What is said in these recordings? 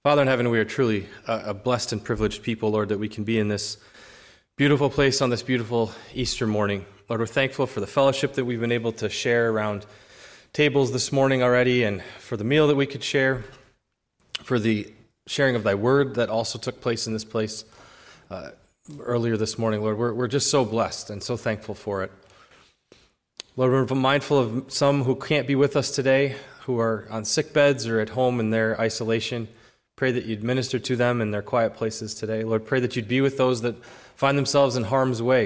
Father in heaven, we are truly a blessed and privileged people, Lord, that we can be in this beautiful place on this beautiful Easter morning. Lord, we're thankful for the fellowship that we've been able to share around tables this morning already, and for the meal that we could share, for the sharing of thy word that also took place in this place earlier this morning. Lord, we're just so blessed and so thankful for it. Lord, we're mindful of some who can't be with us today, who are on sick beds or at home in their isolation. Pray that you'd minister to them in their quiet places today. Lord, pray that you'd be with those that find themselves in harm's way.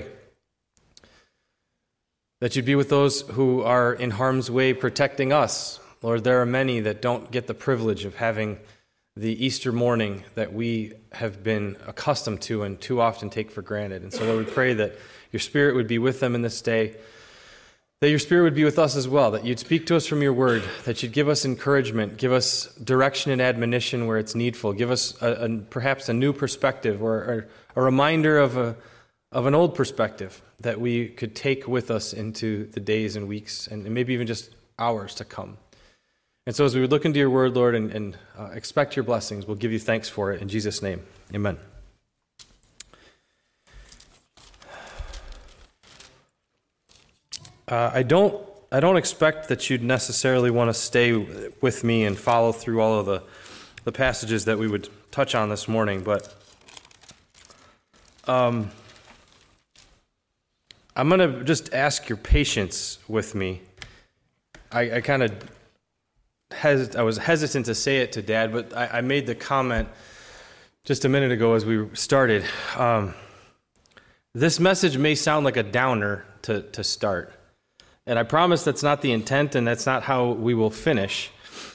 That you'd be with those who are in harm's way protecting us. Lord, there are many that don't get the privilege of having the Easter morning that we have been accustomed to and too often take for granted. And so, Lord, we pray that your Spirit would be with them in this day, that your Spirit would be with us as well, that you'd speak to us from your word, that you'd give us encouragement, give us direction and admonition where it's needful, give us perhaps a new perspective or a reminder of an old perspective that we could take with us into the days and weeks and maybe even just hours to come. And so as we would look into your word, Lord, and expect your blessings, we'll give you thanks for it. In Jesus' name, amen. I don't expect that you'd necessarily want to stay with me and follow through all of the passages that we would touch on this morning, but I'm going to just ask your patience with me. I was hesitant to say it to Dad, but I made the comment just a minute ago as we started. This message may sound like a downer to start. And I promise that's not the intent, and that's not how we will finish.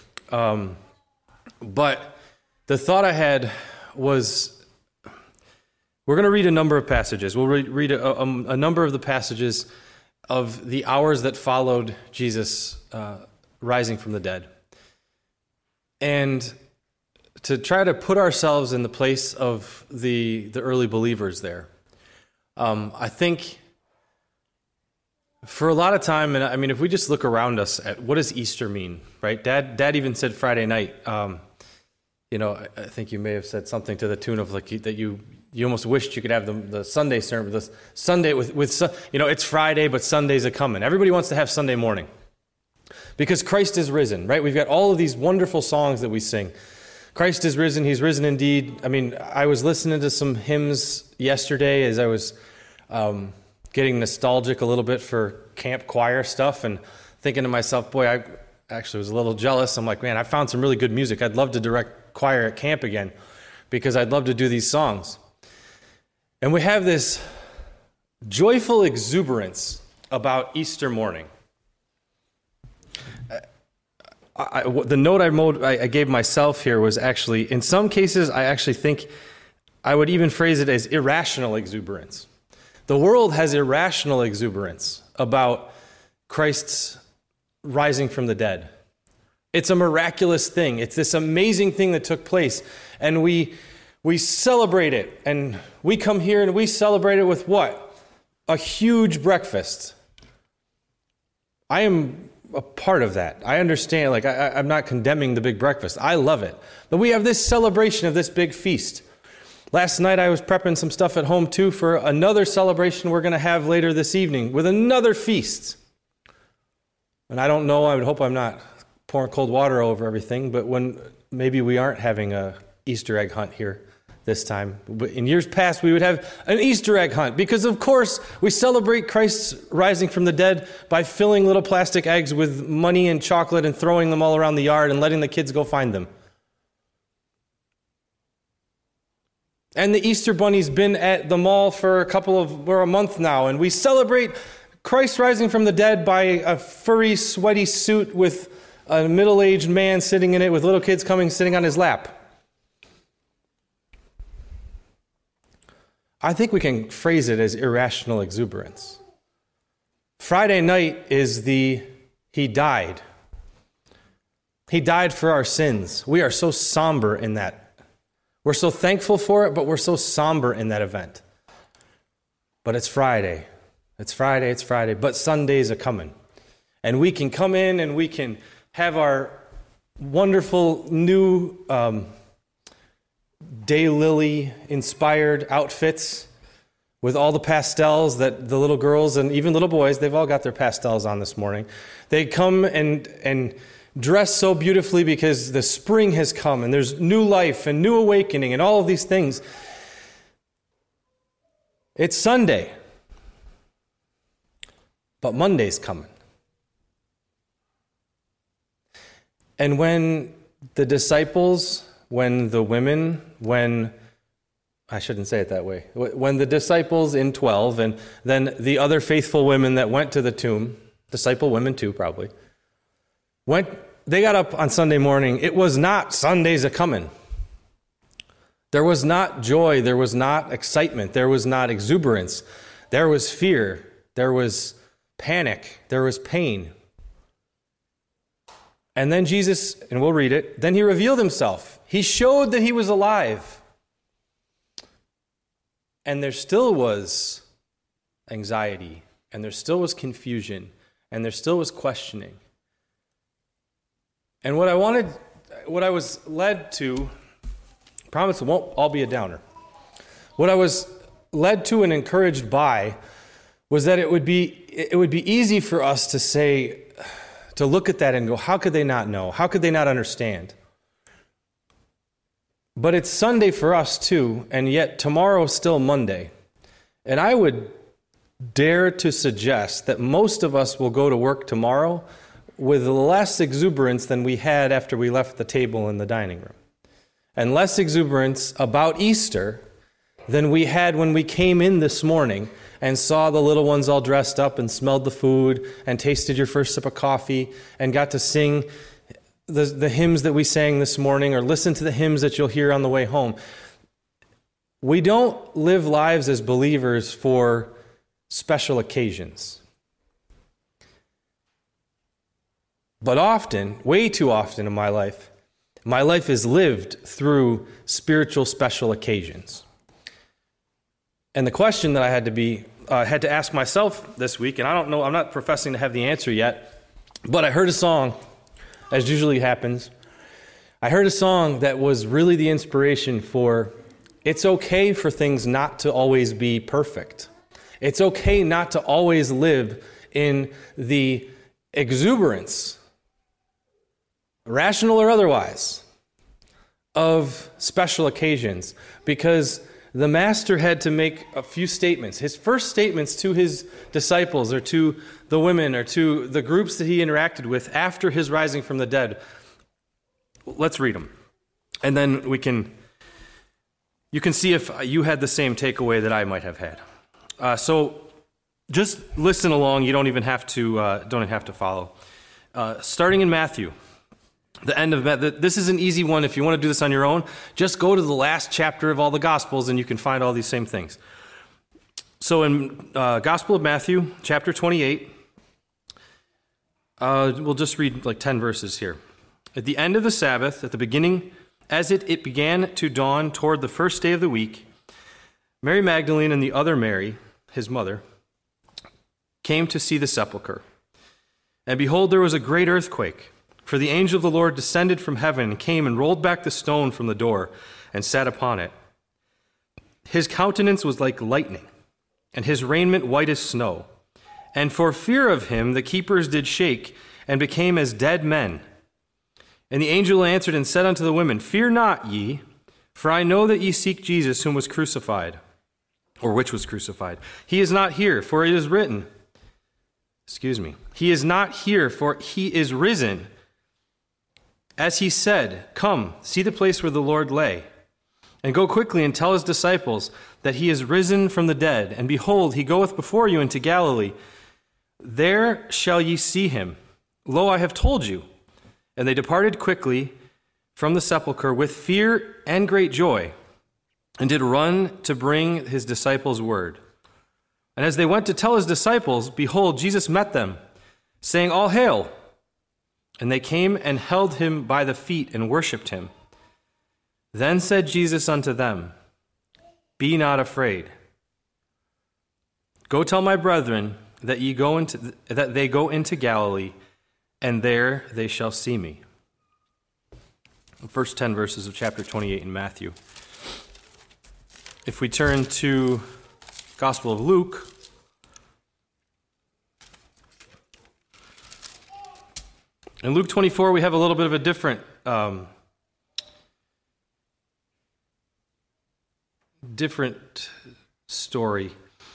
But the thought I had was, we're going to read a number of passages. We'll read a number of the passages of the hours that followed Jesus rising from the dead. And to try to put ourselves in the place of the early believers there. I think for a lot of time, and I mean, if we just look around us at what does Easter mean, right? Dad even said Friday night. I think you may have said something to the tune of like that you almost wished you could have the Sunday sermon, the Sunday with it's Friday, but Sundays are coming. Everybody wants to have Sunday morning because Christ is risen, right? We've got all of these wonderful songs that we sing. Christ is risen. He's risen indeed. I mean, I was listening to some hymns yesterday as I was getting nostalgic a little bit for camp choir stuff and thinking to myself, boy, I actually was a little jealous. I'm like, man, I found some really good music. I'd love to direct choir at camp again because I'd love to do these songs. And we have this joyful exuberance about Easter morning. The note I gave myself here was actually, in some cases, I actually think I would even phrase it as irrational exuberance. The world has irrational exuberance about Christ's rising from the dead. It's a miraculous thing. It's this amazing thing that took place. And we celebrate it. And we come here and we celebrate it with what? A huge breakfast. I am a part of that. I understand. I'm not condemning the big breakfast. I love it. But we have this celebration of this big feast. Last night I was prepping some stuff at home too for another celebration we're going to have later this evening with another feast. And I don't know, I would hope I'm not pouring cold water over everything, but when maybe we aren't having a Easter egg hunt here this time. But in years past we would have an Easter egg hunt because of course we celebrate Christ's rising from the dead by filling little plastic eggs with money and chocolate and throwing them all around the yard and letting the kids go find them. And the Easter Bunny's been at the mall for a month now, and we celebrate Christ rising from the dead by a furry, sweaty suit with a middle-aged man sitting in it with little kids sitting on his lap. I think we can phrase it as irrational exuberance. Friday night is He died. He died for our sins. We are so somber in that. We're so thankful for it, but we're so somber in that event. But it's Friday. It's Friday, but Sundays are coming. And we can come in and we can have our wonderful new daylily inspired outfits with all the pastels that the little girls and even little boys, they've all got their pastels on this morning. They come and dress so beautifully because the spring has come and there's new life and new awakening and all of these things. It's Sunday, but Monday's coming. And when the disciples, when the women, I shouldn't say it that way, when the disciples in 12 and then the other faithful women that went to the tomb, disciple women too probably, they got up on Sunday morning, it was not Sunday's a-coming. There was not joy, there was not excitement, there was not exuberance, there was fear, there was panic, there was pain. And then Jesus, and we'll read it, then he revealed himself. He showed that he was alive. And there still was anxiety, and there still was confusion, and there still was questioning. And what I was led to, I promise it won't all be a downer. What I was led to and encouraged by was that it would be easy for us to say, to look at that and go, how could they not know? How could they not understand? But it's Sunday for us too, and yet tomorrow's still Monday. And I would dare to suggest that most of us will go to work tomorrow with less exuberance than we had after we left the table in the dining room. And less exuberance about Easter than we had when we came in this morning and saw the little ones all dressed up and smelled the food and tasted your first sip of coffee and got to sing the hymns that we sang this morning or listen to the hymns that you'll hear on the way home. We don't live lives as believers for special occasions. But often, way too often in my life is lived through spiritual special occasions. And the question that I had to ask myself this week, and I don't know, I'm not professing to have the answer yet, but I heard a song, as usually happens. I heard a song that was really the inspiration for it's okay for things not to always be perfect. It's okay not to always live in the exuberance, rational or otherwise, of special occasions, because the master had to make a few statements. His first statements to his disciples or to the women or to the groups that he interacted with after his rising from the dead. Let's read them. And then you can see if you had the same takeaway that I might have had. So just listen along. You don't even have to follow. Starting in Matthew. The end of this is an easy one. If you want to do this on your own, just go to the last chapter of all the Gospels and you can find all these same things. So in Gospel of Matthew, chapter 28, we'll just read like 10 verses here. At the end of the Sabbath, at the beginning, as it began to dawn toward the first day of the week, Mary Magdalene and the other Mary, his mother, came to see the sepulchre. And behold, there was a great earthquake. For the angel of the Lord descended from heaven and came and rolled back the stone from the door and sat upon it. His countenance was like lightning, and his raiment white as snow. And for fear of him the keepers did shake and became as dead men. And the angel answered and said unto the women, Fear not ye, for I know that ye seek Jesus whom was crucified, or which was crucified. He is not here, for it is written. He is not here, for he is risen. As he said, Come, see the place where the Lord lay, and go quickly and tell his disciples that he is risen from the dead. And behold, he goeth before you into Galilee. There shall ye see him. Lo, I have told you. And they departed quickly from the sepulchre with fear and great joy, and did run to bring his disciples word. And as they went to tell his disciples, behold, Jesus met them, saying, All hail! And they came and held him by the feet and worshipped him. Then said Jesus unto them, Be not afraid. Go tell my brethren that they go into Galilee, and there they shall see me. The first 10 verses of chapter 28 in Matthew. If we turn to Gospel of Luke, in Luke 24, we have a little bit of a different story.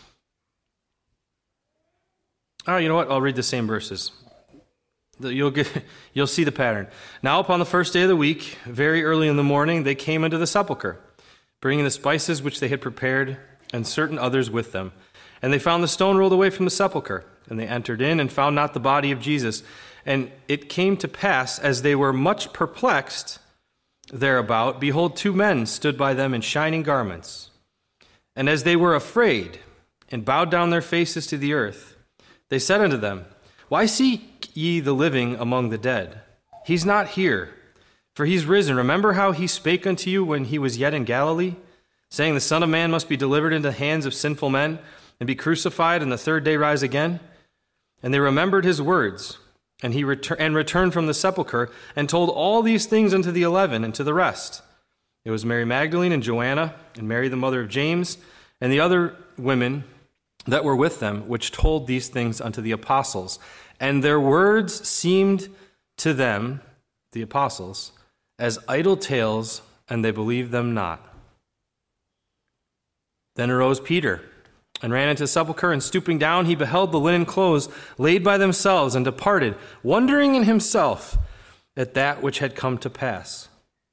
Oh, you know what? I'll read the same verses. You'll see the pattern. Now, upon the first day of the week, very early in the morning, they came into the sepulchre, bringing the spices which they had prepared, and certain others with them. And they found the stone rolled away from the sepulchre. And they entered in and found not the body of Jesus. And it came to pass, as they were much perplexed thereabout, behold, two men stood by them in shining garments. And as they were afraid, and bowed down their faces to the earth, they said unto them, Why seek ye the living among the dead? He's not here, for he's risen. Remember how he spake unto you when he was yet in Galilee, saying, The Son of Man must be delivered into the hands of sinful men, and be crucified, and the third day rise again? And they remembered his words, and he returned from the sepulchre, and told all these things unto the 11 and to the rest. It was Mary Magdalene and Joanna, and Mary the mother of James, and the other women that were with them, which told these things unto the apostles. And their words seemed to them, the apostles, as idle tales, and they believed them not. Then arose Peter, and ran into the sepulchre, and stooping down, he beheld the linen clothes laid by themselves, and departed, wondering in himself at that which had come to pass.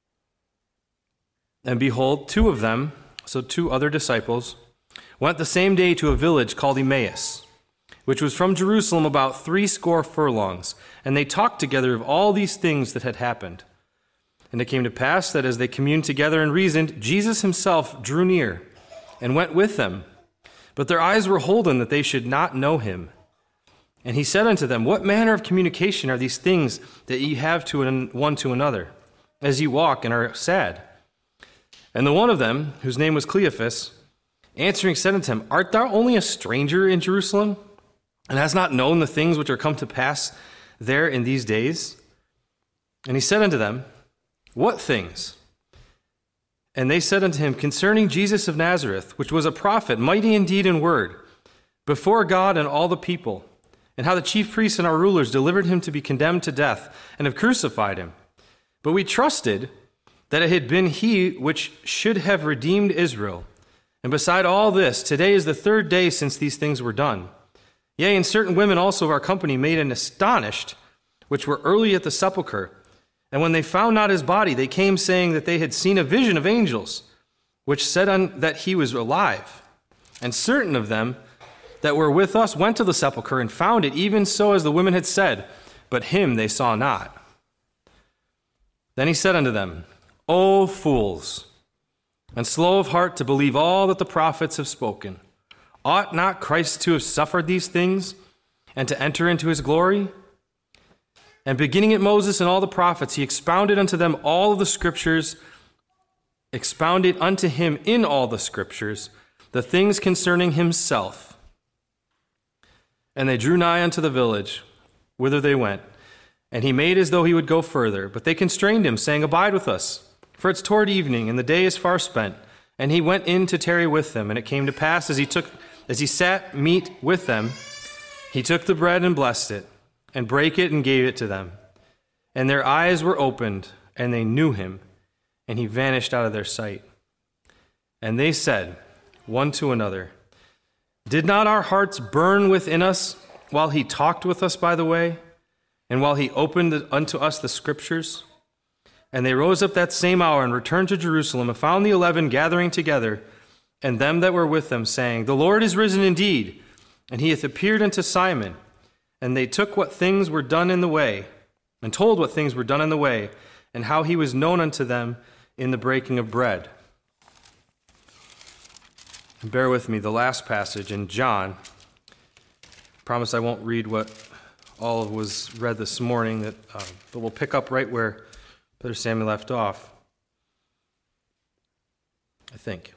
And behold, two of them, so two other disciples, went the same day to a village called Emmaus, which was from Jerusalem about 80 furlongs, and they talked together of all these things that had happened. And it came to pass that as they communed together and reasoned, Jesus himself drew near, and went with them. But their eyes were holden that they should not know him. And he said unto them, What manner of communication are these things that ye have to one to another, as ye walk and are sad? And the one of them, whose name was Cleophas, answering said unto him, Art thou only a stranger in Jerusalem, and hast not known the things which are come to pass there in these days? And he said unto them, What things? And they said unto him, Concerning Jesus of Nazareth, which was a prophet, mighty in deed and word, before God and all the people, and how the chief priests and our rulers delivered him to be condemned to death, and have crucified him. But we trusted that it had been he which should have redeemed Israel. And beside all this, today is the third day since these things were done. Yea, and certain women also of our company made an astonished, which were early at the sepulchre. And when they found not his body, they came saying that they had seen a vision of angels, which said that he was alive. And certain of them that were with us went to the sepulchre and found it even so as the women had said, but him they saw not. Then he said unto them, O fools, and slow of heart to believe all that the prophets have spoken. Ought not Christ to have suffered these things, and to enter into his glory? And beginning at Moses and all the prophets, he expounded unto them all of the scriptures, expounded unto him in all the scriptures, the things concerning himself. And they drew nigh unto the village, whither they went. And he made as though he would go further, but they constrained him, saying, Abide with us, for it's toward evening, and the day is far spent. And he went in to tarry with them. And it came to pass, as he sat meat with them, he took the bread and blessed it, and brake it and gave it to them. And their eyes were opened, and they knew him, and he vanished out of their sight. And they said one to another, Did not our hearts burn within us while he talked with us by the way, and while he opened unto us the scriptures? And they rose up that same hour and returned to Jerusalem, and found the 11 gathering together, and them that were with them, saying, The Lord is risen indeed, and he hath appeared unto Simon. And they took what things were done in the way, and told what things were done in the way, and how he was known unto them in the breaking of bread. And bear with me, the last passage in John. I promise I won't read what all was read this morning, but we'll pick up right where Brother Sammy left off, I think.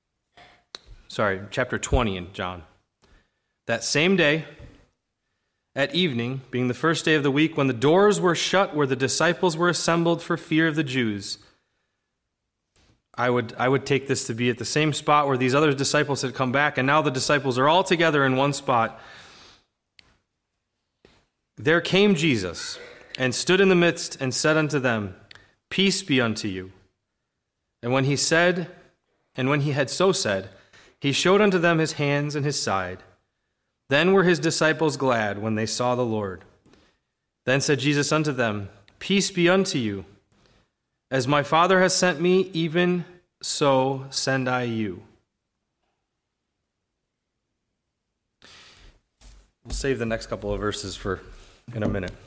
Sorry, chapter 20 in John. That same day, At evening, being the first day of the week, when the doors were shut where the disciples were assembled for fear of the Jews, I would take this to be at the same spot where these other disciples had come back, and now the disciples are all together in one spot. There came Jesus, and stood in the midst, and said unto them, Peace be unto you. And when he had so said, he showed unto them his hands and his side. Then were his disciples glad when they saw the Lord. Then said Jesus unto them, Peace be unto you. As my Father has sent me, even so send I you. We'll save the next couple of verses for in a minute.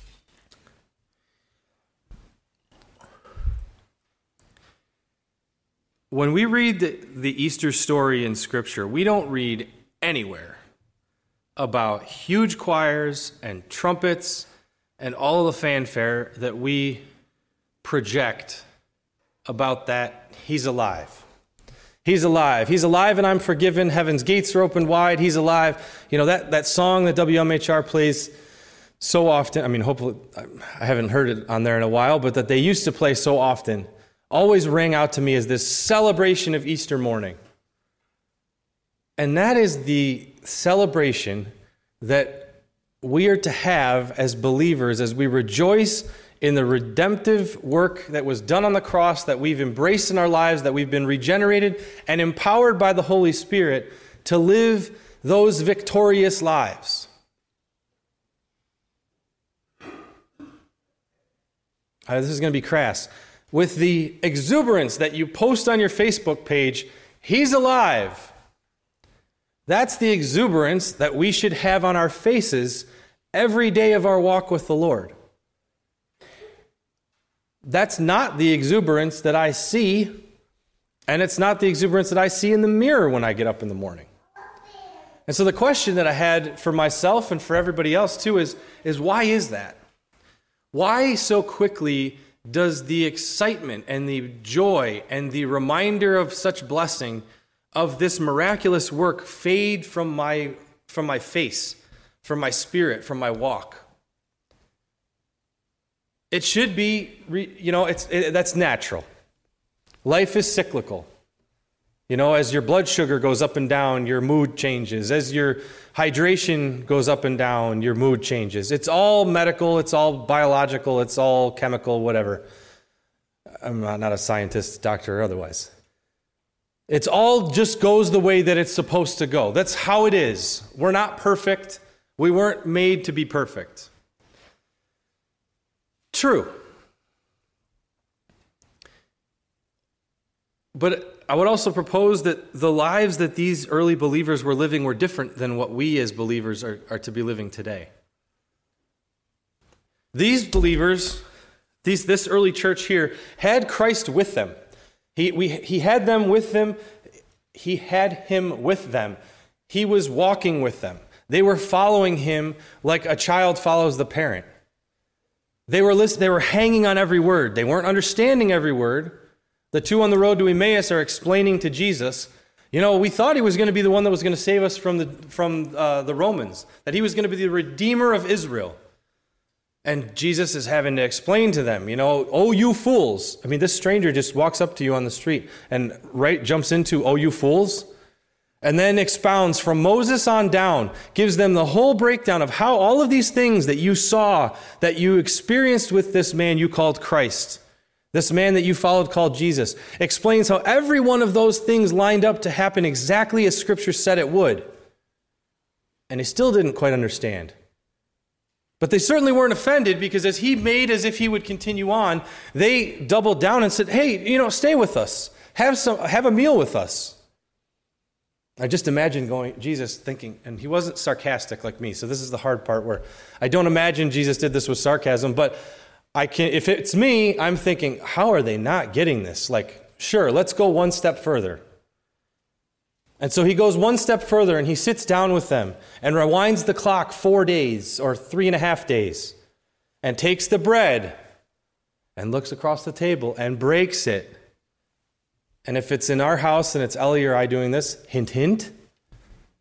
When we read the Easter story in Scripture, we don't read anywhere about huge choirs and trumpets and all of the fanfare that we project about that he's alive. He's alive. He's alive and I'm forgiven. Heaven's gates are opened wide. He's alive. You know, that song that WMHR plays so often, I mean, hopefully, I haven't heard it on there in a while, but that they used to play so often, always rang out to me as this celebration of Easter morning. And that is the celebration that we are to have as believers as we rejoice in the redemptive work that was done on the cross, that we've embraced in our lives, that we've been regenerated and empowered by the Holy Spirit to live those victorious lives. This is going to be crass. With the exuberance that you post on your Facebook page, he's alive. That's the exuberance that we should have on our faces every day of our walk with the Lord. That's not the exuberance that I see, and it's not the exuberance that I see in the mirror when I get up in the morning. And so the question that I had for myself and for everybody else too is why is that? Why so quickly does the excitement and the joy and the reminder of such blessing of this miraculous work fade from my face, from my spirit, from my walk? It should be, that's natural. Life is cyclical. You know, as your blood sugar goes up and down, your mood changes. As your hydration goes up and down, your mood changes. It's all medical, it's all biological, it's all chemical, whatever. I'm not a scientist, doctor, or otherwise. It's all just goes the way that it's supposed to go. That's how it is. We're not perfect. We weren't made to be perfect. True. But I would also propose that the lives that these early believers were living were different than what we as believers are to be living today. These believers, this early church here, had Christ with them. He had them with them. He had him with them. He was walking with them. They were following him like a child follows the parent. They were hanging on every word. They weren't understanding every word. The two on the road to Emmaus are explaining to Jesus, we thought he was going to be the one that was going to save us from the Romans, that he was going to be the Redeemer of Israel. And Jesus is having to explain to them, oh, you fools. I mean, this stranger just walks up to you on the street and jumps into, oh, you fools. And then expounds from Moses on down, gives them the whole breakdown of how all of these things that you saw, that you experienced with this man you called Christ, this man that you followed called Jesus, explains how every one of those things lined up to happen exactly as Scripture said it would. And they still didn't quite understand. But they certainly weren't offended, because as he made as if he would continue on, they doubled down and said, hey, stay with us. Have a meal with us. I just imagine Jesus thinking, and he wasn't sarcastic like me, so this is the hard part where I don't imagine Jesus did this with sarcasm, but if it's me, I'm thinking, how are they not getting this? Sure, let's go one step further. And so he goes one step further and he sits down with them and rewinds the clock 4 days or 3.5 days and takes the bread and looks across the table and breaks it. And if it's in our house and it's Ellie or I doing this, hint, hint,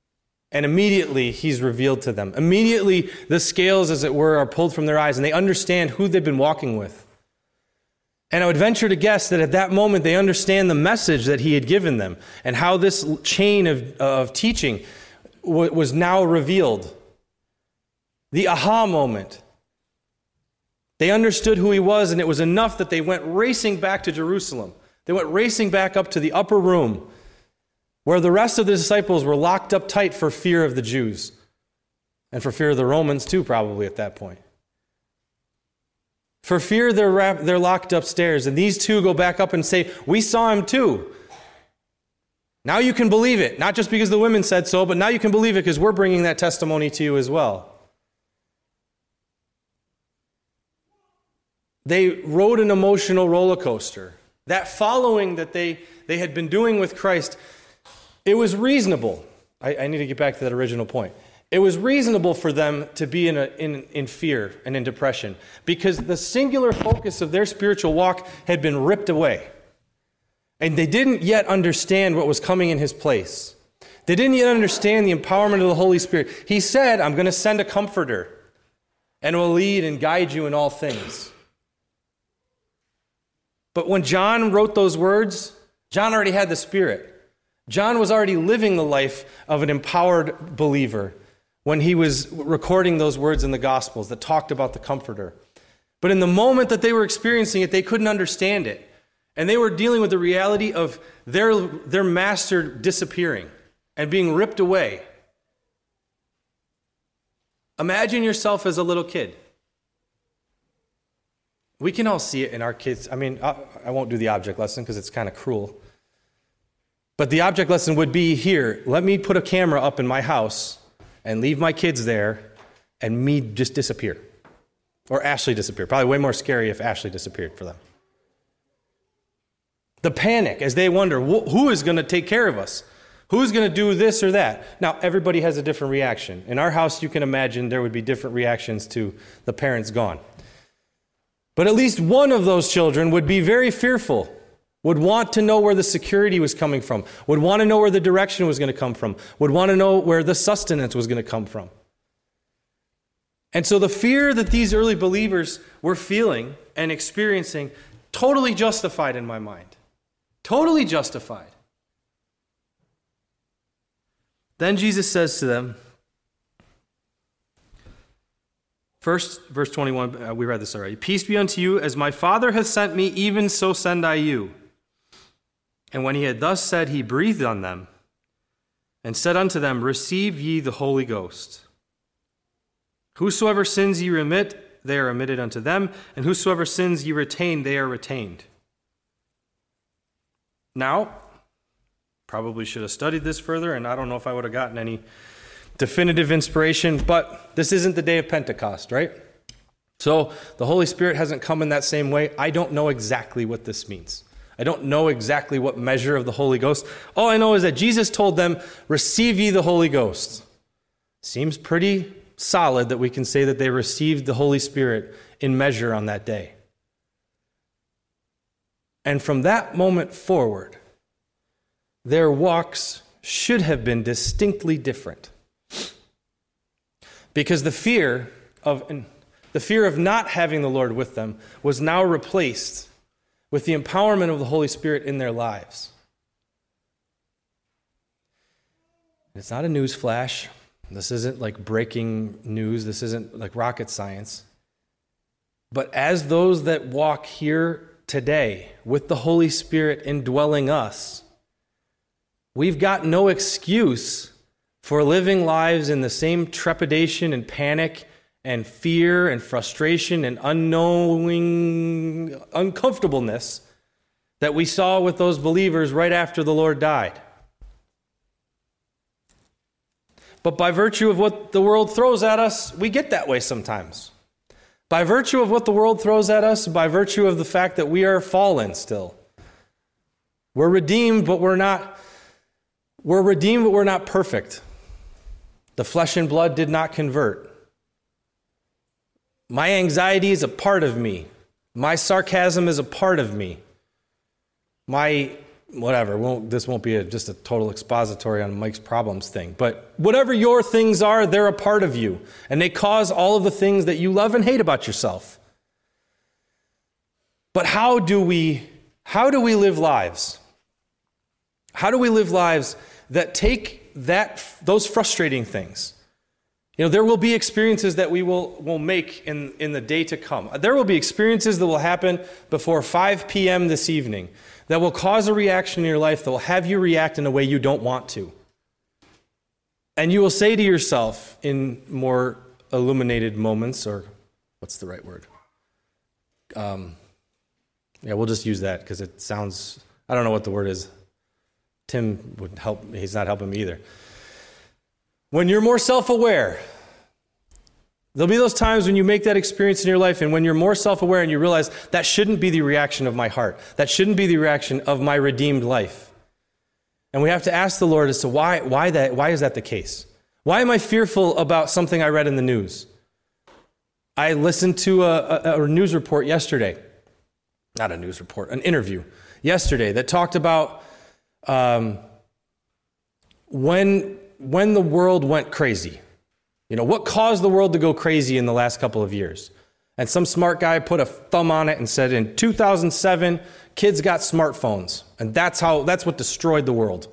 And immediately he's revealed to them. Immediately the scales, as it were, are pulled from their eyes, and they understand who they've been walking with. And I would venture to guess that at that moment they understand the message that he had given them and how this chain of teaching was now revealed. The aha moment. They understood who he was, and it was enough that they went racing back to Jerusalem. They went racing back up to the upper room where the rest of the disciples were locked up tight for fear of the Jews and for fear of the Romans too, probably at that point. For fear they're locked upstairs, and these two go back up and say, "We saw him too. Now you can believe it, not just because the women said so, but now you can believe it because we're bringing that testimony to you as well." They rode an emotional roller coaster. That following that they had been doing with Christ, it was reasonable. I need to get back to that original point. It was reasonable for them to be in fear and in depression because the singular focus of their spiritual walk had been ripped away. And they didn't yet understand what was coming in his place. They didn't yet understand the empowerment of the Holy Spirit. He said, "I'm going to send a comforter and will lead and guide you in all things." But when John wrote those words, John already had the Spirit. John was already living the life of an empowered believer when he was recording those words in the Gospels that talked about the Comforter. But in the moment that they were experiencing it, they couldn't understand it. And they were dealing with the reality of their master disappearing and being ripped away. Imagine yourself as a little kid. We can all see it in our kids. I mean, I won't do the object lesson because it's kind of cruel. But the object lesson would be here. Let me put a camera up in my house and leave my kids there and me just disappear. Or Ashley disappear. Probably way more scary if Ashley disappeared for them. The panic as they wonder, who is going to take care of us? Who's going to do this or that? Now, everybody has a different reaction. In our house, you can imagine there would be different reactions to the parents gone. But at least one of those children would be very fearful, would want to know where the security was coming from, would want to know where the direction was going to come from, would want to know where the sustenance was going to come from. And so the fear that these early believers were feeling and experiencing, totally justified in my mind. Totally justified. Then Jesus says to them, first, verse 21, we read this already. "Peace be unto you, as my Father hath sent me, even so send I you." And when he had thus said, he breathed on them and said unto them, "Receive ye the Holy Ghost. Whosoever sins ye remit, they are remitted unto them, and whosoever sins ye retain, they are retained." Now, probably should have studied this further, and I don't know if I would have gotten any definitive inspiration, but this isn't the day of Pentecost, right? So the Holy Spirit hasn't come in that same way. I don't know exactly what this means. I don't know exactly what measure of the Holy Ghost. All I know is that Jesus told them, "Receive ye the Holy Ghost." Seems pretty solid that we can say that they received the Holy Spirit in measure on that day. And from that moment forward, their walks should have been distinctly different. Because the fear of not having the Lord with them was now replaced with the empowerment of the Holy Spirit in their lives. It's not a news flash. This isn't like breaking news. This isn't like rocket science. But as those that walk here today with the Holy Spirit indwelling us, we've got no excuse for living lives in the same trepidation and panic and fear and frustration and unknowing uncomfortableness that we saw with those believers right after the Lord died. But by virtue of what the world throws at us, we get that way sometimes. By virtue of what the world throws at us, by virtue of the fact that we are fallen still. We're redeemed, but we're not perfect. The flesh and blood did not convert. My anxiety is a part of me. My sarcasm is a part of me. My whatever, this won't be just a total expository on Mike's problems thing, but whatever your things are, they're a part of you, and they cause all of the things that you love and hate about yourself. But how do we live lives? How do we live lives that take those frustrating things? There will be experiences that we will make in the day to come. There will be experiences that will happen before 5 p.m. this evening that will cause a reaction in your life that will have you react in a way you don't want to. And you will say to yourself in more illuminated moments, or what's the right word? We'll just use that because it sounds, I don't know what the word is. Tim would help, he's not helping me either. When you're more self-aware, there'll be those times when you make that experience in your life, and when you're more self-aware and you realize that shouldn't be the reaction of my heart. That shouldn't be the reaction of my redeemed life. And we have to ask the Lord as to why is that the case? Why am I fearful about something I read in the news? I listened to a news report yesterday. Not a news report, an interview yesterday that talked about when the world went crazy. What caused the world to go crazy in the last couple of years? And some smart guy put a thumb on it and said in 2007, kids got smartphones. And that's what destroyed the world.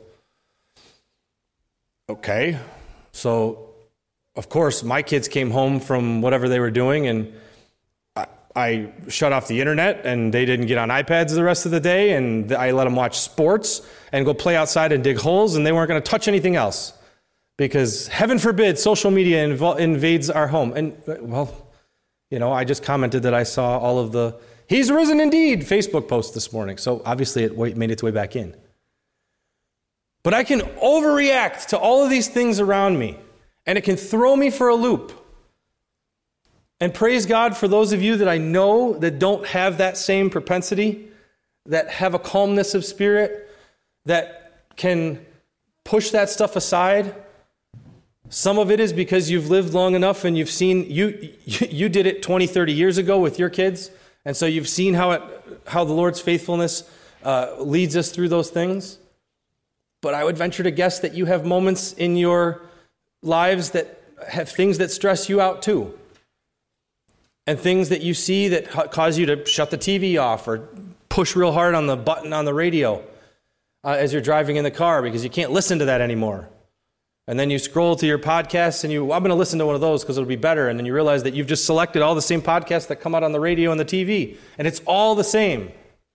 Okay. So, of course, my kids came home from whatever they were doing, and I shut off the internet, and they didn't get on iPads the rest of the day, and I let them watch sports and go play outside and dig holes, and they weren't going to touch anything else. Because heaven forbid social media invades our home. And, I just commented that I saw all of the "He's risen indeed" Facebook posts this morning. So obviously it made its way back in. But I can overreact to all of these things around me, and it can throw me for a loop. And praise God for those of you that I know that don't have that same propensity, that have a calmness of spirit, that can push that stuff aside. Some of it is because you've lived long enough and you've seen, you did it 20, 30 years ago with your kids. And so you've seen how the Lord's faithfulness leads us through those things. But I would venture to guess that you have moments in your lives that have things that stress you out too. And things that you see that cause you to shut the TV off or push real hard on the button on the radio as you're driving in the car because you can't listen to that anymore. And then you scroll to your podcasts and I'm going to listen to one of those because it'll be better. And then you realize that you've just selected all the same podcasts that come out on the radio and the TV. And it's all the same.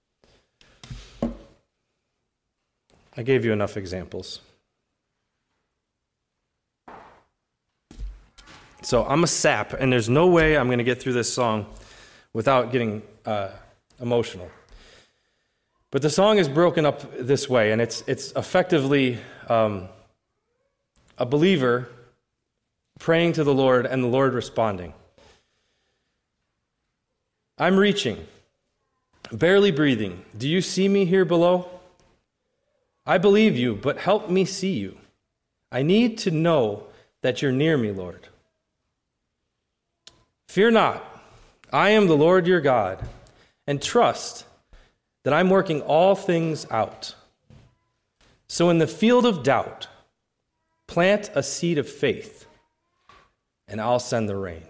I gave you enough examples. So I'm a sap, and there's no way I'm going to get through this song without getting emotional. But the song is broken up this way, and it's effectively a believer praying to the Lord and the Lord responding. I'm reaching, barely breathing. Do you see me here below? I believe you, but help me see you. I need to know that you're near me, Lord. Fear not, I am the Lord your God, and trust that I'm working all things out. So in the field of doubt, plant a seed of faith, and I'll send the rain.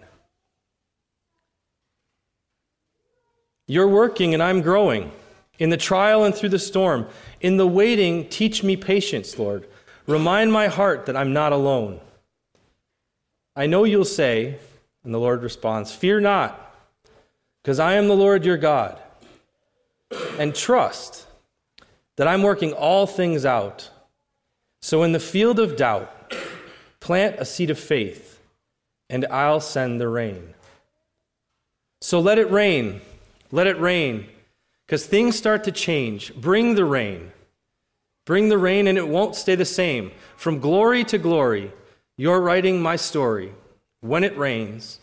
You're working and I'm growing. In the trial and through the storm, in the waiting, teach me patience, Lord. Remind my heart that I'm not alone. I know you'll say, and the Lord responds, fear not, because I am the Lord your God. And trust that I'm working all things out. So in the field of doubt, plant a seed of faith, and I'll send the rain. So let it rain, because things start to change. Bring the rain, and it won't stay the same. From glory to glory, you're writing my story. When it rains,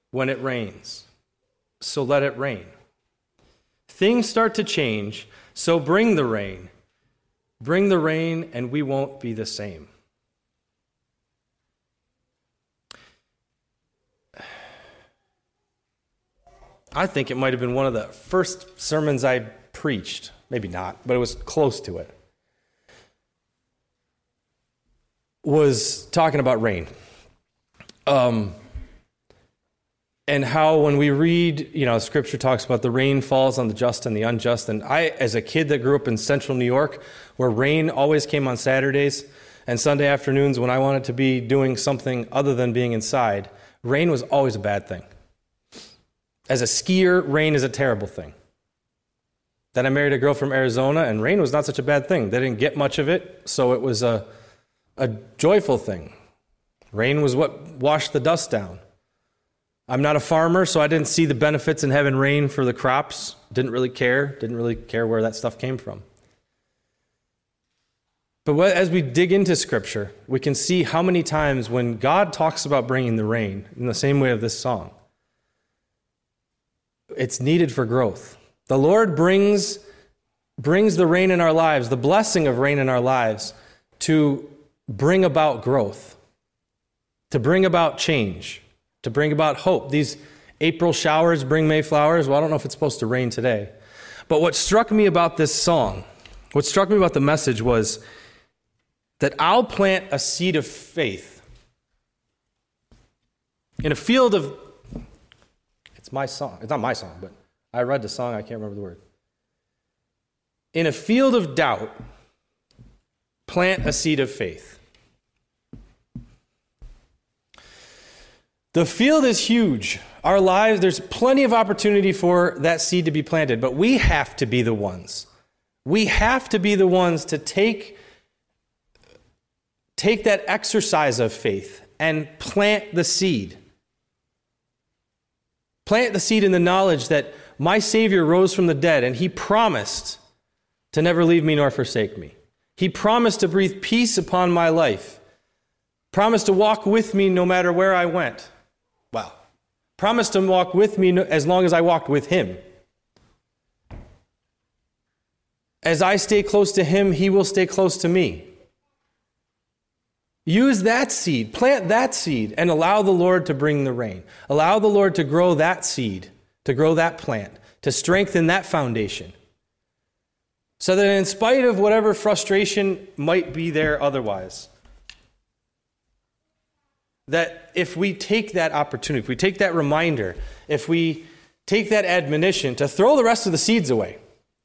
so let it rain. Things start to change, so bring the rain. Bring the rain, and we won't be the same. I think it might have been one of the first sermons I preached. Maybe not, but it was close to it. was talking about rain. And how when we read, Scripture talks about the rain falls on the just and the unjust. And I, as a kid that grew up in central New York, where rain always came on Saturdays and Sunday afternoons when I wanted to be doing something other than being inside, rain was always a bad thing. As a skier, rain is a terrible thing. Then I married a girl from Arizona, and rain was not such a bad thing. They didn't get much of it, so it was a joyful thing. Rain was what washed the dust down. I'm not a farmer, so I didn't see the benefits in having rain for the crops. Didn't really care where that stuff came from. But as we dig into Scripture, we can see how many times when God talks about bringing the rain, in the same way of this song, it's needed for growth. The Lord brings the rain in our lives, the blessing of rain in our lives, to bring about growth, to bring about change, to bring about hope. These April showers bring May flowers. Well, I don't know if it's supposed to rain today. But what struck me about this song, what struck me about the message was that I'll plant a seed of faith in a field of, it's my song. It's not my song, but I read the song. I can't remember the word. In a field of doubt, plant a seed of faith. The field is huge. Our lives, there's plenty of opportunity for that seed to be planted, but we have to be the ones. We have to be the ones to take that exercise of faith and plant the seed. Plant the seed in the knowledge that my Savior rose from the dead, and he promised to never leave me nor forsake me. He promised to breathe peace upon my life. Promised to walk with me no matter where I went. Wow. Promised to walk with me as long as I walked with him. As I stay close to him, he will stay close to me. Use that seed, plant that seed, and allow the Lord to bring the rain. Allow the Lord to grow that seed, to grow that plant, to strengthen that foundation. So that in spite of whatever frustration might be there otherwise, that if we take that opportunity, if we take that reminder, if we take that admonition to throw the rest of the seeds away.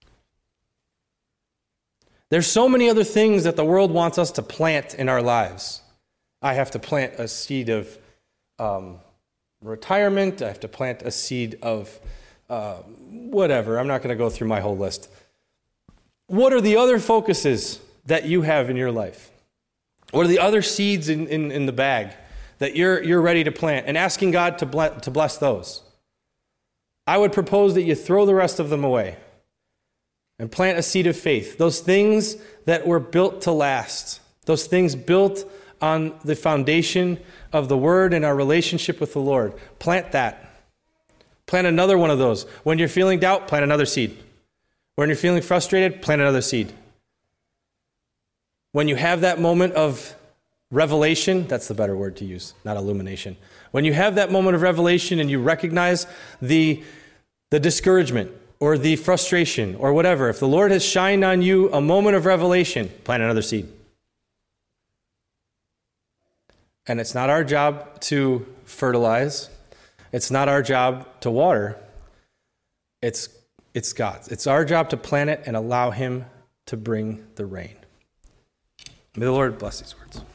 There's so many other things that the world wants us to plant in our lives. I have to plant a seed of retirement. I have to plant a seed of whatever. I'm not going to go through my whole list. What are the other focuses that you have in your life? What are the other seeds in the bag that you're ready to plant, and asking God to bless those? I would propose that you throw the rest of them away and plant a seed of faith. Those things that were built to last, those things built on the foundation of the Word and our relationship with the Lord. Plant that. Plant another one of those. When you're feeling doubt, plant another seed. When you're feeling frustrated, plant another seed. When you have that moment of revelation, that's the better word to use, not illumination. When you have that moment of revelation and you recognize the discouragement or the frustration or whatever, if the Lord has shined on you a moment of revelation, plant another seed. And it's not our job to fertilize. It's not our job to water. It's God's. It's our job to plant it and allow him to bring the rain. May the Lord bless these words.